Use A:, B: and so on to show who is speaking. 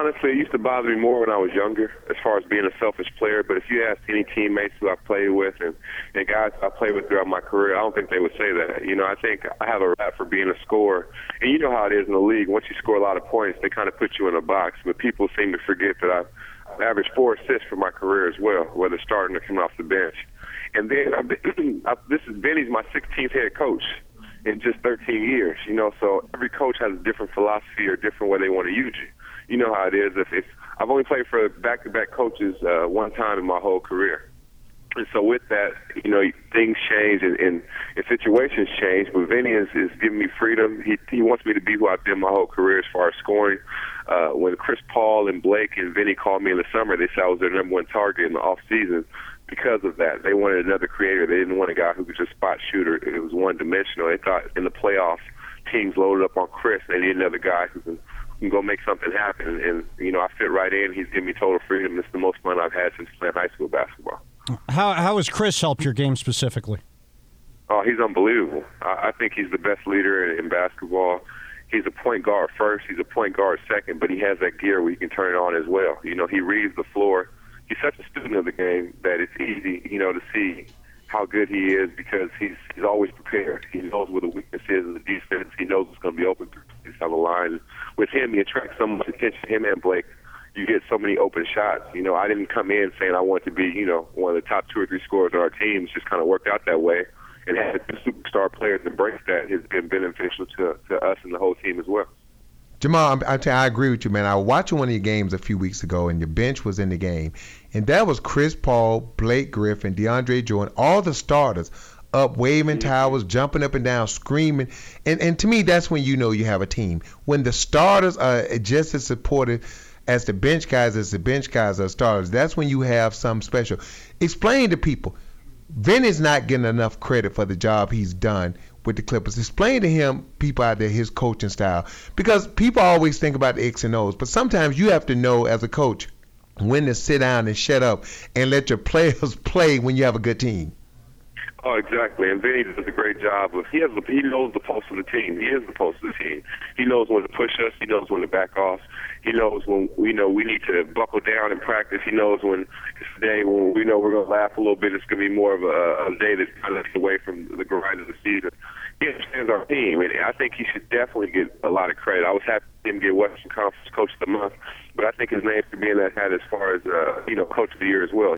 A: honestly, it used to bother me more when I was younger as far as being a selfish player. But if you ask any teammates who I played with and guys I played with throughout my career, I don't think they would say that. You know, I think I have a rap for being a scorer. And you know how it is in the league. Once you score a lot of points, they kind of put you in a box. But people seem to forget that I've averaged 4 assists for my career as well, whether starting or coming off the bench. And then Vinny's my 16th head coach in just 13 years, you know, so every coach has a different philosophy or different way they want to use you. You know how it is. If I've only played for back-to-back coaches one time in my whole career. And so with that, you know, things change and situations change, but Vinny is giving me freedom. He wants me to be who I've been my whole career as far as scoring. When Chris Paul and Blake and Vinny called me in the summer, they said I was their number one target in the off-season. Because of that, they wanted another creator. They didn't want a guy who could just spot shooter. It was one-dimensional. They thought in the playoffs, teams loaded up on Chris. They need another guy who can go make something happen. And, you know, I fit right in. He's given me total freedom. It's the most fun I've had since playing high school basketball.
B: How has Chris helped your game specifically?
A: Oh, he's unbelievable. I think he's the best leader in basketball. He's a point guard first. He's a point guard second, but he has that gear where he can turn it on as well. You know, he reads the floor. He's such a student of the game that it's easy, you know, to see how good he is because he's always prepared. He knows where the weakness is in the defense. He knows what's going to be open through down the line. With him, he attracts so much attention. Him and Blake, you get so many open shots. You know, I didn't come in saying I want to be, you know, one of the top 2 or 3 scorers on our team. It's just kind of worked out that way. And having 2 superstar players embrace that has been beneficial to us and the whole team as well.
C: Jamal, I agree with you, man. I was watching one of your games a few weeks ago, and your bench was in the game. And that was Chris Paul, Blake Griffin, DeAndre Jordan, all the starters up, waving towels, jumping up and down, screaming. And to me, that's when you know you have a team. When the starters are just as supportive as the bench guys are starters, that's when you have something special. Explain to people, Vinny's not getting enough credit for the job he's done with the Clippers. Explain to him, people out there, his coaching style. Because people always think about the X and O's, but sometimes you have to know as a coach when to sit down and shut up and let your players play when you have a good team.
A: Oh, exactly. And Vinny does a great job of he knows the pulse of the team. He is the pulse of the team. He knows when to push us. He knows when to back off. He knows when we need to buckle down and practice. He knows when it's a day when we know we're going to laugh a little bit. It's going to be more of a day that's kind of away from the grind of the season. He understands our team, and I think he should definitely get a lot of credit. I was happy to see him get Western Conference Coach of the Month, but I think his name should be in that hat as far as Coach of the Year as well.